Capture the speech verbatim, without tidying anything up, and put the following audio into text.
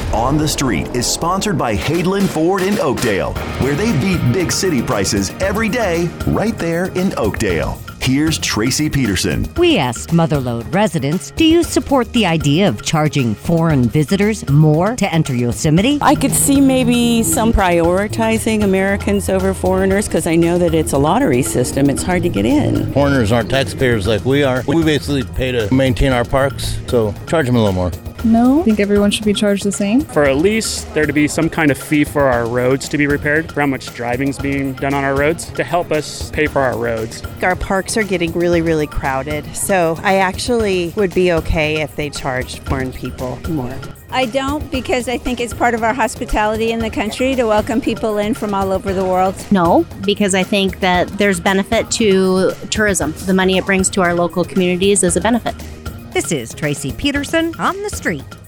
On the Street is sponsored by Hadeland Ford in Oakdale, where they beat big city prices every day right there in Oakdale. Here's Tracy Peterson. We asked Motherlode residents, do you support the idea of charging foreign visitors more to enter Yosemite? I could see maybe some prioritizing Americans over foreigners because I know that it's a lottery system. It's hard to get in. Foreigners aren't taxpayers like we are. We basically pay to maintain our parks, so charge them a little more. No, I think everyone should be charged the same. For at least there to be some kind of fee for our roads to be repaired, for how much driving's being done on our roads, to help us pay for our roads. Our parks are getting really, really crowded, so I actually would be okay if they charged foreign people more. I don't, because I think it's part of our hospitality in the country to welcome people in from all over the world. No, because I think that there's benefit to tourism. The money it brings to our local communities is a benefit. This is Tracy Peterson on the Street.